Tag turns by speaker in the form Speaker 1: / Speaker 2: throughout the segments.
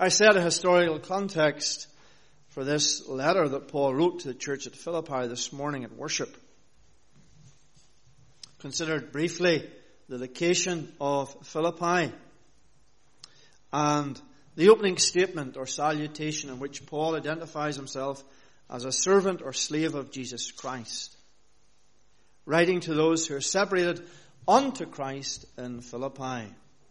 Speaker 1: I set a historical context for this letter that Paul wrote to the church at Philippi this morning at worship. Considered briefly the location of Philippi and the opening statement or salutation in which Paul identifies himself as a servant or slave of Jesus Christ, writing to those who are separated unto Christ in Philippi.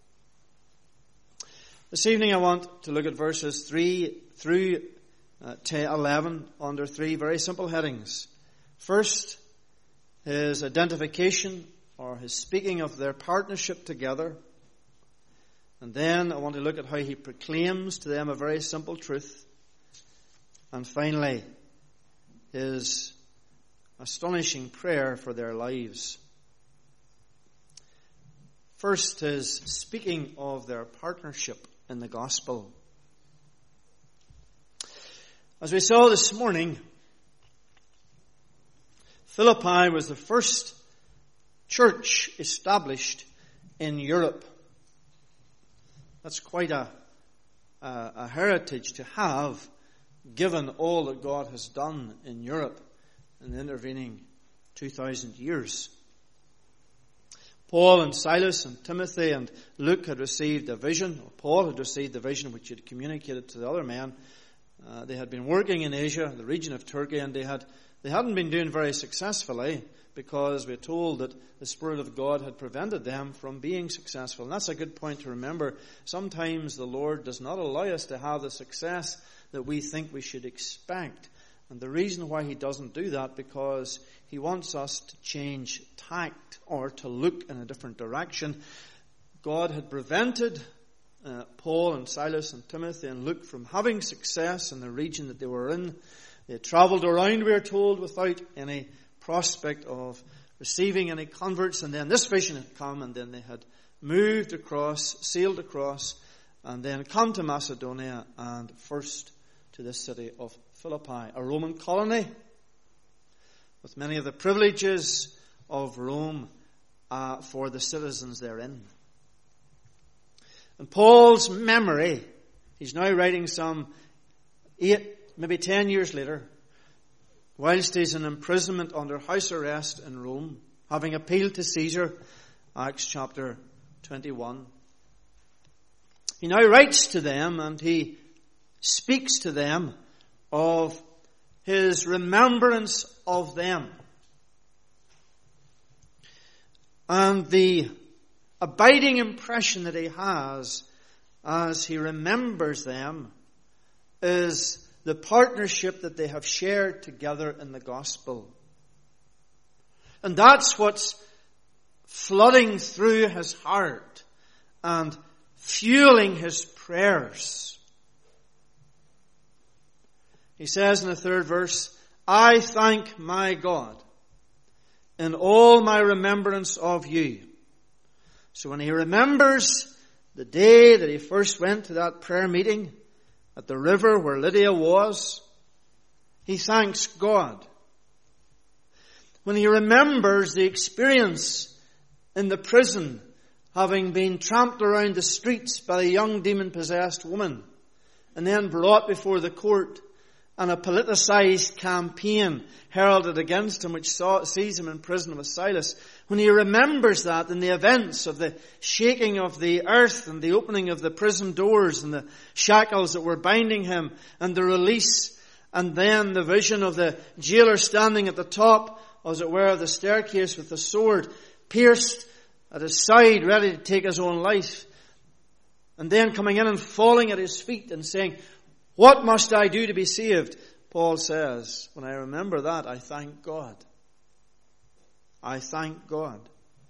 Speaker 1: This evening I want to look at verses 3 through 11 under three very simple headings. First, his identification or his speaking of their partnership together. And then I want to look at how he proclaims to them a very simple truth. And finally, his astonishing prayer for their lives. First, his speaking of their partnership in the gospel. As we saw this morning, Philippi was the first church established in Europe. That's quite a heritage to have, given all that God has done in Europe in the intervening 2,000 years. Paul and Silas and Timothy and Luke had received a vision. Paul had received the vision which he had communicated to the other men. They had been working in Asia, the region of Turkey, and they hadn't been doing very successfully, because we're told that the Spirit of God had prevented them from being successful. And that's a good point to remember. Sometimes the Lord does not allow us to have the success that we think we should expect. And the reason why he doesn't do that, because he wants us to change tact or to look in a different direction. God had prevented Paul and Silas and Timothy and Luke from having success in the region that they were in. They travelled around, we are told, without any prospect of receiving any converts, and then this vision had come, and then they had moved across, sailed across, and then come to Macedonia, and first to this city of Philippi, a Roman colony with many of the privileges of Rome for the citizens therein. And Paul's memory, he's now writing some 8, maybe 10 years later, whilst he's in imprisonment under house arrest in Rome, having appealed to Caesar, Acts chapter 21. He now writes to them and he speaks to them of his remembrance of them. And the abiding impression that he has as he remembers them is the partnership that they have shared together in the gospel. And that's what's flooding through his heart and fueling his prayers. He says in the 3rd verse, I thank my God in all my remembrance of you. So when he remembers the day that he first went to that prayer meeting at the river where Lydia was, he thanks God. When he remembers the experience in the prison, having been tramped around the streets by a young demon-possessed woman, and then brought before the court, and a politicized campaign heralded against him, which sees him in prison with Silas. When he remembers that in the events of the shaking of the earth and the opening of the prison doors and the shackles that were binding him and the release, and then the vision of the jailer standing at the top, as it were, of the staircase with the sword pierced at his side, ready to take his own life, and then coming in and falling at his feet and saying, what must I do to be saved? Paul says, when I remember that, I thank God. I thank God.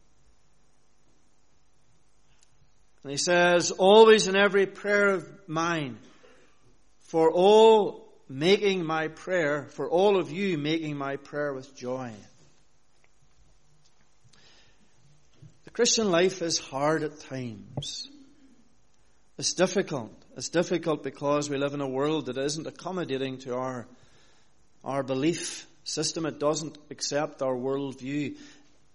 Speaker 1: And he says, always in every prayer of mine, for all of you making my prayer with joy. The Christian life is hard at times. It's difficult. It's difficult because we live in a world that isn't accommodating to our belief system. It doesn't accept our worldview.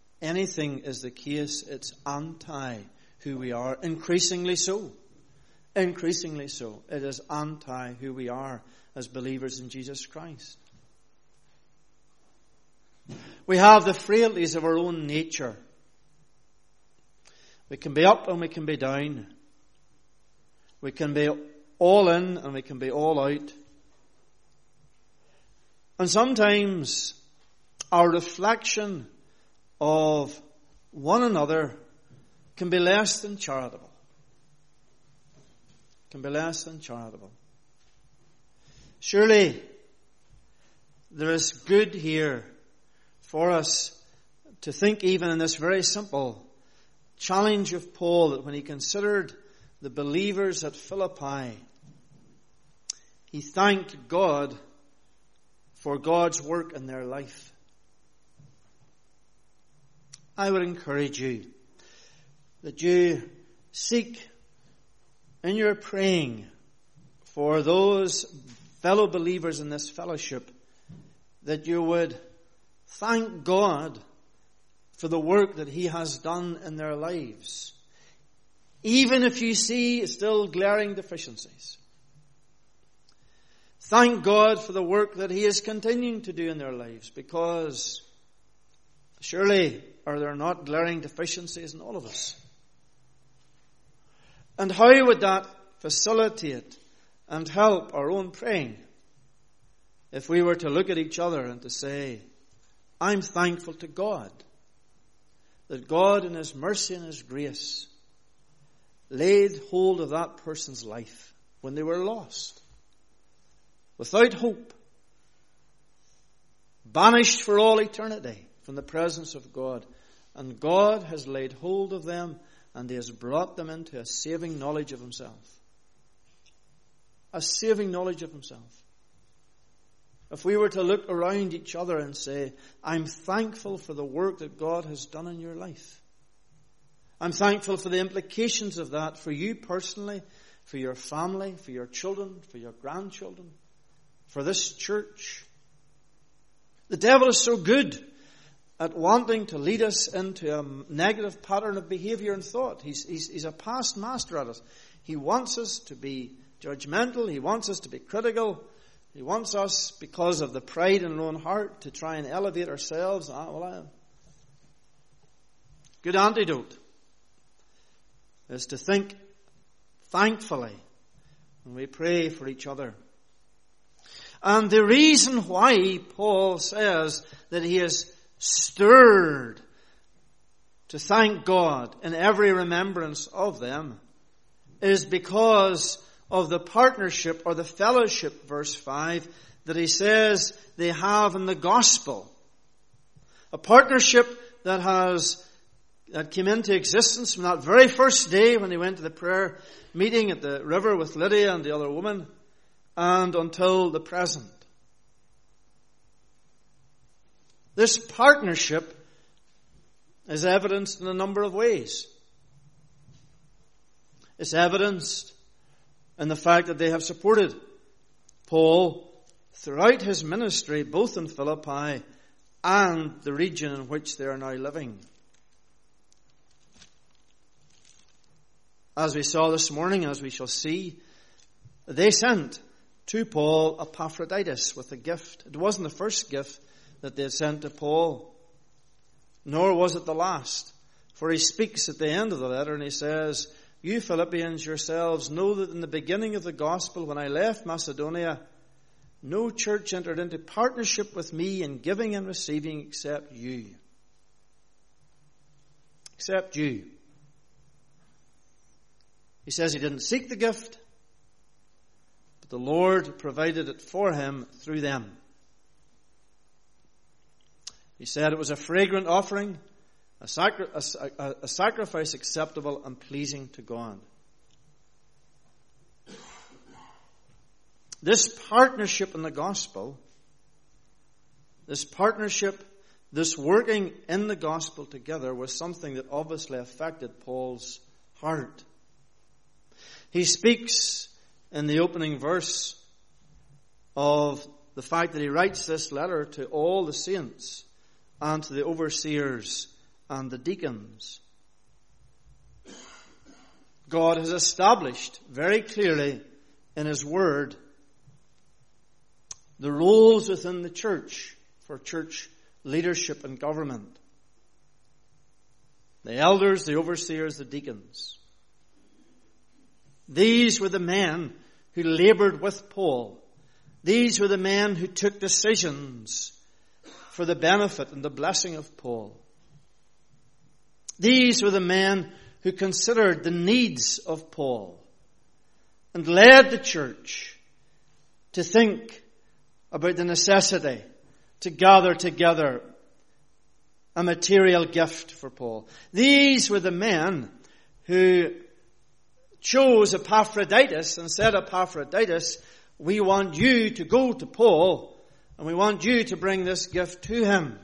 Speaker 1: Anything is the case, it's anti who we are, increasingly so. increasingly so. It is anti who we are as believers in Jesus Christ. We have the frailties of our own nature. We can be up and we can be down. We can be all in and we can be all out. And sometimes our reflection of one another can be less than charitable. Can be less than charitable. Surely there is good here for us to think, even in this very simple challenge of Paul, that when he considered the believers at Philippi, he thanked God for God's work in their life. I would encourage you that you seek in your praying for those fellow believers in this fellowship, that you would thank God for the work that He has done in their lives, even if you see still glaring deficiencies. Thank God for the work that He is continuing to do in their lives, because surely are there not glaring deficiencies in all of us? And how would that facilitate and help our own praying if we were to look at each other and to say, I'm thankful to God that God in His mercy and His grace laid hold of that person's life when they were lost, without hope, banished for all eternity from the presence of God. And God has laid hold of them and He has brought them into a saving knowledge of Himself. A saving knowledge of Himself. If we were to look around each other and say, I'm thankful for the work that God has done in your life. I'm thankful for the implications of that for you personally, for your family, for your children, for your grandchildren, for this church. The devil is so good at wanting to lead us into a negative pattern of behavior and thought. He's a past master at it. He wants us to be judgmental. He wants us to be critical. He wants us, because of the pride in our own heart, to try and elevate ourselves. Good antidote is to think thankfully when we pray for each other. And the reason why Paul says that he is stirred to thank God in every remembrance of them is because of the partnership or the fellowship, verse 5, that he says they have in the gospel. A partnership that came into existence from that very first day when he went to the prayer meeting at the river with Lydia and the other woman, and until the present. This partnership is evidenced in a number of ways. It's evidenced in the fact that they have supported Paul throughout his ministry, both in Philippi and the region in which they are now living. As we saw this morning, as we shall see, they sent to Paul Epaphroditus with a gift. It wasn't the first gift that they had sent to Paul, nor was it the last. For he speaks at the end of the letter and he says, you Philippians yourselves know that in the beginning of the gospel, when I left Macedonia, no church entered into partnership with me in giving and receiving except you. Except you. He says he didn't seek the gift, but the Lord provided it for him through them. He said it was a fragrant offering, a sacrifice acceptable and pleasing to God. This partnership in the gospel, this partnership, this working in the gospel together was something that obviously affected Paul's heart. He speaks in the opening verse of the fact that he writes this letter to all the saints and to the overseers and the deacons. God has established very clearly in His Word the roles within the church for church leadership and government. The elders, the overseers, the deacons. These were the men who labored with Paul. These were the men who took decisions for the benefit and the blessing of Paul. These were the men who considered the needs of Paul and led the church to think about the necessity to gather together a material gift for Paul. These were the men who chose Epaphroditus and said, Epaphroditus, we want you to go to Paul and we want you to bring this gift to him.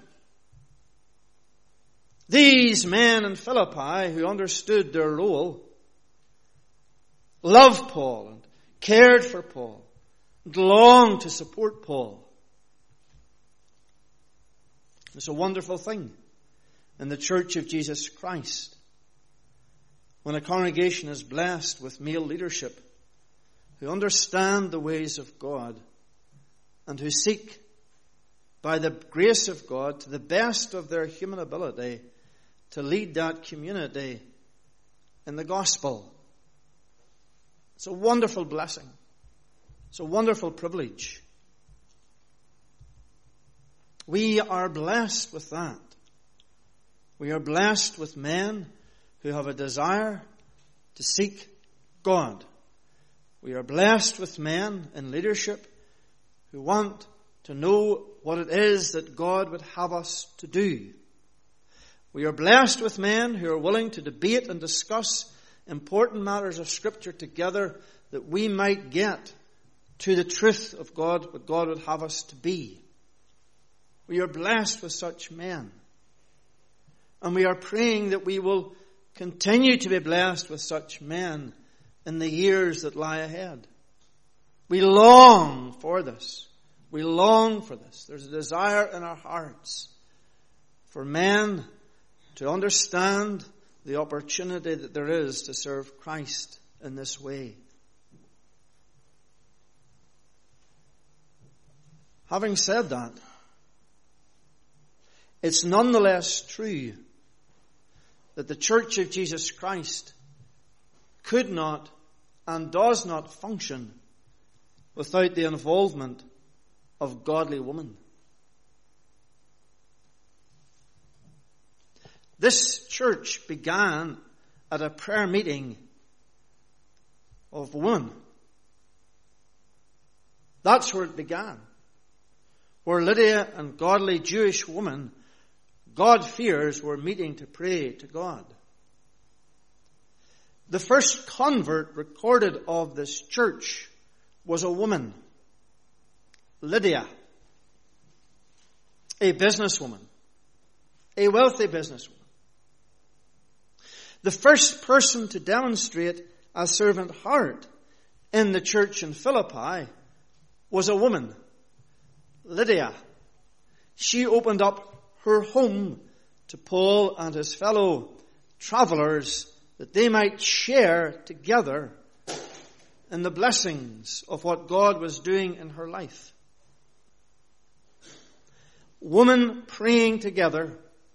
Speaker 1: These men in Philippi who understood their role loved Paul and cared for Paul and longed to support Paul. It's a wonderful thing in the Church of Jesus Christ when a congregation is blessed with male leadership who understand the ways of God and who seek, by the grace of God, to the best of their human ability, to lead that community in the gospel. It's a wonderful blessing. It's a wonderful privilege. We are blessed with that. We are blessed with men who have a desire to seek God. We are blessed with men in leadership who want to know what it is that God would have us to do. We are blessed with men who are willing to debate and discuss important matters of Scripture together that we might get to the truth of God, what God would have us to be. We are blessed with such men. And we are praying that we will continue to be blessed with such men in the years that lie ahead. We long for this. We long for this. There's a desire in our hearts for men to understand the opportunity that there is to serve Christ in this way. Having said that, it's nonetheless true that the Church of Jesus Christ could not and does not function without the involvement of godly women. This church began at a prayer meeting of women. That's where it began. Where Lydia and godly Jewish women, God-fearers, were meeting to pray to God. The first convert recorded of this church was a woman, Lydia, a businesswoman, a wealthy businesswoman. The first person to demonstrate a servant heart in the church in Philippi was a woman, Lydia. She opened up her home to Paul and his fellow travelers that they might share together in the blessings of what God was doing in her life. Woman praying together,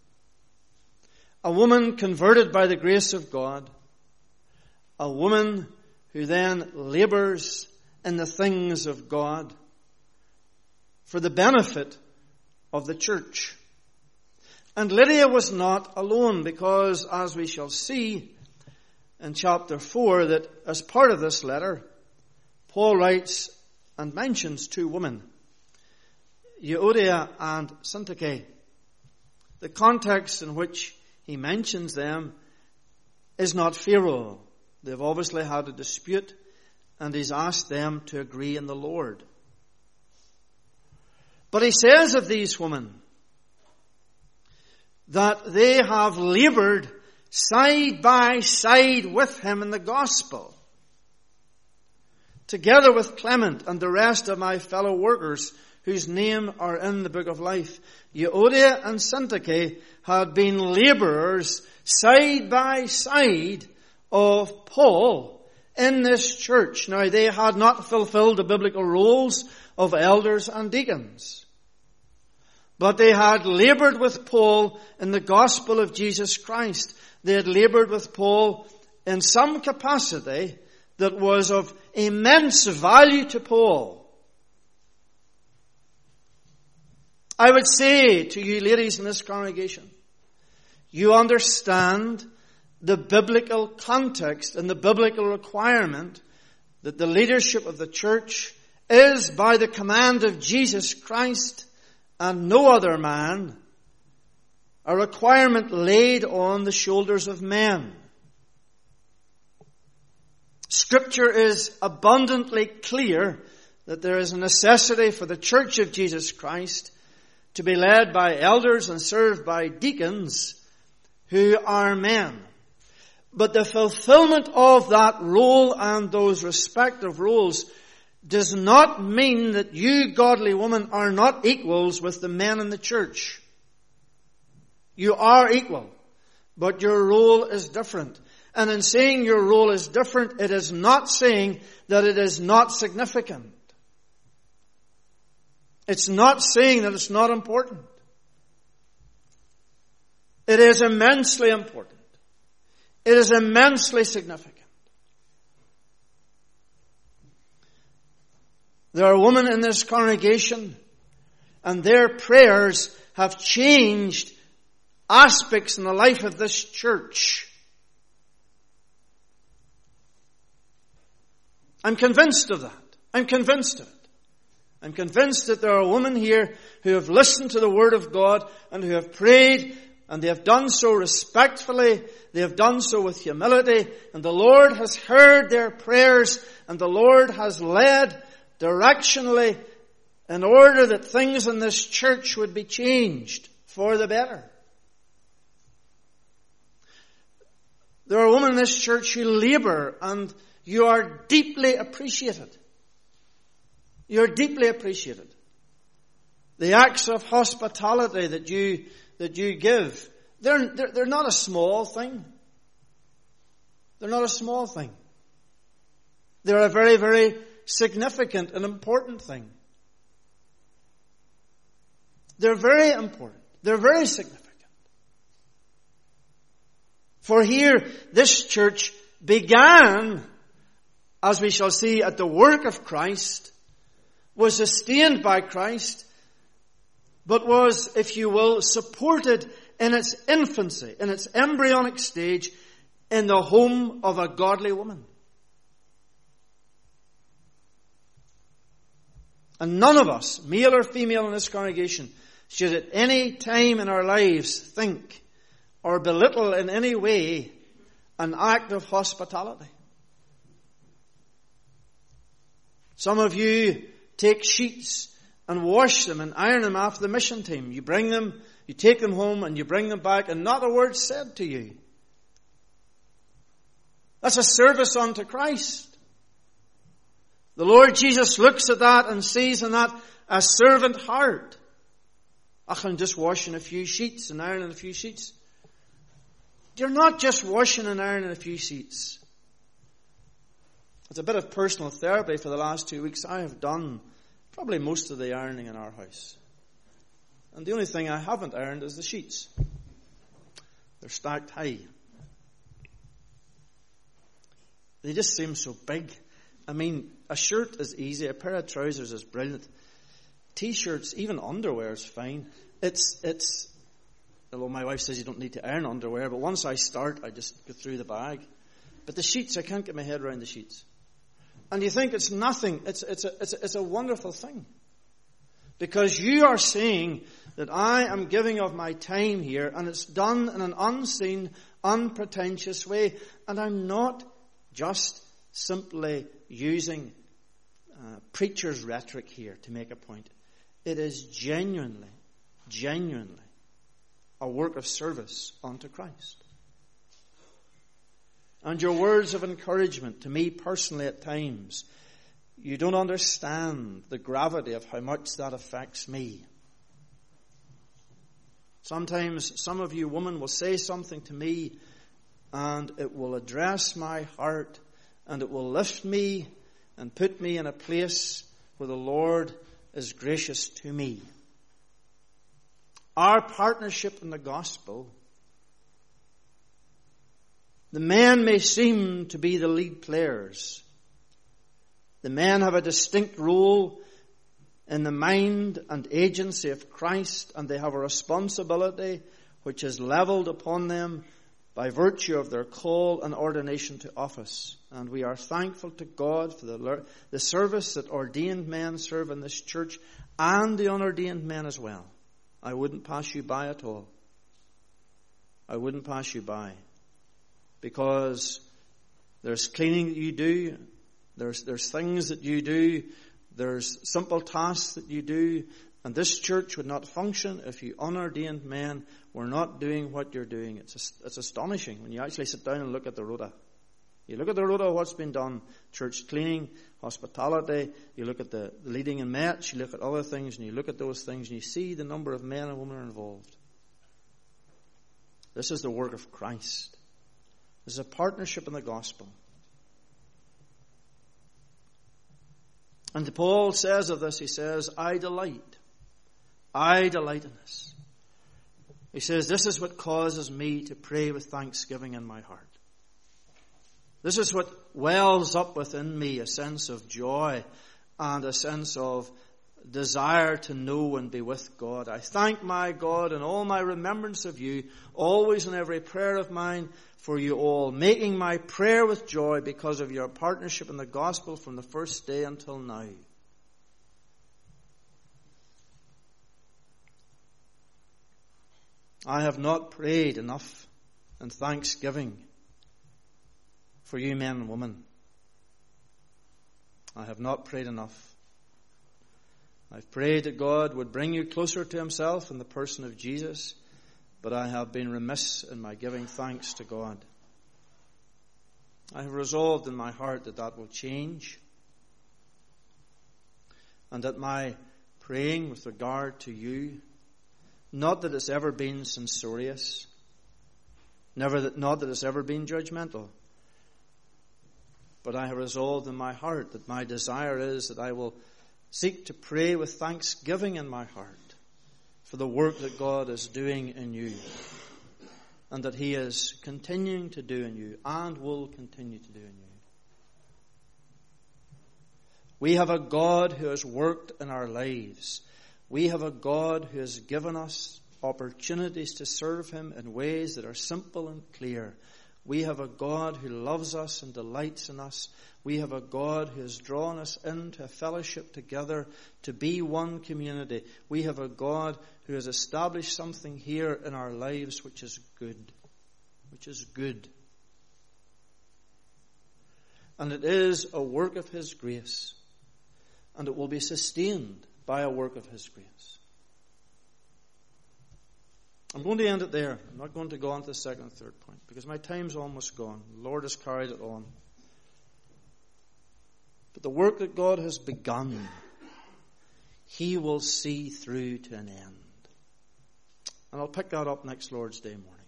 Speaker 1: a woman converted by the grace of God, a woman who then labors in the things of God for the benefit of the church. And Lydia was not alone, because as we shall see in chapter 4, that as part of this letter, Paul writes and mentions two women, Euodia and Syntyche. The context in which he mentions them is not Pharaoh. They've obviously had a dispute, and he's asked them to agree in the Lord. But he says of these women that they have labored side by side with him in the gospel, together with Clement and the rest of my fellow workers whose name are in the book of life. Euodia and Syntyche had been laborers side by side of Paul in this church. Now, they had not fulfilled the biblical roles of elders and deacons, but they had labored with Paul in the gospel of Jesus Christ. They had labored with Paul in some capacity that was of immense value to Paul. I would say to you ladies in this congregation, you understand the biblical context and the biblical requirement that the leadership of the church is, by the command of Jesus Christ and no other man, a requirement laid on the shoulders of men. Scripture is abundantly clear that there is a necessity for the church of Jesus Christ to be led by elders and served by deacons who are men. But the fulfillment of that role and those respective roles does not mean that you, godly women, are not equals with the men in the church. You are equal, but your role is different. And in saying your role is different, it is not saying that it is not significant. It's not saying that it's not important. It is immensely important. It is immensely significant. There are women in this congregation, and their prayers have changed aspects in the life of this church. I'm convinced of that. I'm convinced of it. I'm convinced that there are women here who have listened to the Word of God and who have prayed, and they have done so respectfully. They have done so with humility, and the Lord has heard their prayers, and the Lord has led directionally in order that things in this church would be changed for the better. There are women in this church who labor, and you are deeply appreciated. You are deeply appreciated. The acts of hospitality that you give, they're not a small thing. They're not a small thing. They're a very, very significant and important thing. They're very important. They're very significant. For here, this church began, as we shall see, at the work of Christ, was sustained by Christ, but was, if you will, supported in its infancy, in its embryonic stage, in the home of a godly woman. And none of us, male or female in this congregation, should at any time in our lives think or belittle in any way an act of hospitality. Some of you take sheets and wash them and iron them after the mission team. You bring them, you take them home and you bring them back and not a word said to you. That's a service unto Christ. The Lord Jesus looks at that and sees in that a servant heart. I'm just washing a few sheets and ironing a few sheets. You're not just washing and ironing a few sheets. It's a bit of personal therapy for the last 2 weeks. I have done probably most of the ironing in our house. And the only thing I haven't ironed is the sheets. They're stacked high. They just seem so big. I mean, a shirt is easy. A pair of trousers is brilliant. T-shirts, even underwear is fine. Well, my wife says you don't need to iron underwear, but once I start, I just go through the bag. But the sheets, I can't get my head around the sheets. And you think it's nothing. It's a wonderful thing. Because you are saying that I am giving of my time here, and it's done in an unseen, unpretentious way. And I'm not just simply using preacher's rhetoric here to make a point. It is genuinely a work of service unto Christ. And your words of encouragement to me personally at times, you don't understand the gravity of how much that affects me. Sometimes some of you women will say something to me and it will address my heart, and it will lift me and put me in a place where the Lord is gracious to me. Our partnership in the gospel, the men may seem to be the lead players. The men have a distinct role in the mind and agency of Christ, and they have a responsibility which is leveled upon them by virtue of their call and ordination to office. And we are thankful to God for the service that ordained men serve in this church, and the unordained men as well. I wouldn't pass you by at all. I wouldn't pass you by. Because there's cleaning that you do, there's things that you do, there's simple tasks that you do, and this church would not function if you unordained men were not doing what you're doing. It's astonishing when you actually sit down and look at the rota. You look at the rota of what's been done, church cleaning, hospitality, you look at the leading in match, you look at other things, and you look at those things, and you see the number of men and women are involved. This is the work of Christ. This is a partnership in the gospel. And Paul says of this, he says, I delight in this. He says, this is what causes me to pray with thanksgiving in my heart. This is what wells up within me a sense of joy and a sense of desire to know and be with God. I thank my God in all my remembrance of you, always in every prayer of mine for you all, making my prayer with joy because of your partnership in the gospel from the first day until now. I have not prayed enough in thanksgiving for you men and women. I have not prayed enough. I've prayed that God would bring you closer to himself in the person of Jesus, but I have been remiss in my giving thanks to God. I have resolved in my heart that that will change, and that my praying with regard to you, not that it's ever been censorious, not that it's ever been judgmental, but I have resolved in my heart that my desire is that I will seek to pray with thanksgiving in my heart for the work that God is doing in you, and that he is continuing to do in you and will continue to do in you. We have a God who has worked in our lives. We have a God who has given us opportunities to serve him in ways that are simple and clear. We have a God who loves us and delights in us. We have a God who has drawn us into a fellowship together to be one community. We have a God who has established something here in our lives which is good. Which is good. And it is a work of his grace. And it will be sustained by a work of his grace. I'm going to end it there. I'm not going to go on to the second and third point, because my time's almost gone. The Lord has carried it on. But the work that God has begun, he will see through to an end. And I'll pick that up next Lord's Day morning.